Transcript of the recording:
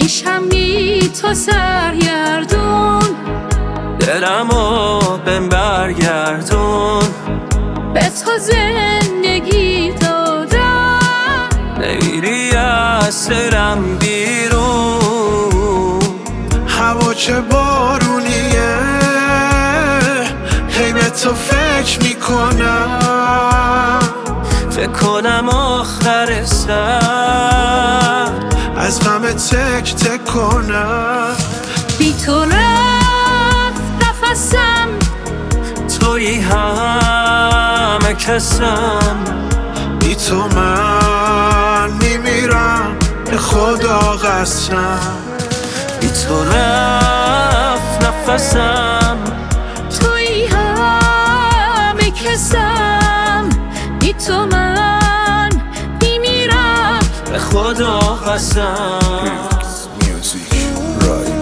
میشم بی تو سرگردون، دلمو بهم برگردون. به تو زندگی دادم، نمیری از دلم بیرون. هوا چه بارونیه، هی به تو فکر میکنم. فکر کنم آخر سر از غم تک تک کنم. بی تو رفت نفسم، تویی همه کسم. بی تو من میمیرم، به خدا قسم. بی تو رفت نفسم، تویی همه کسم. بی تو من میمیرم، به خدا قسم. Music, right.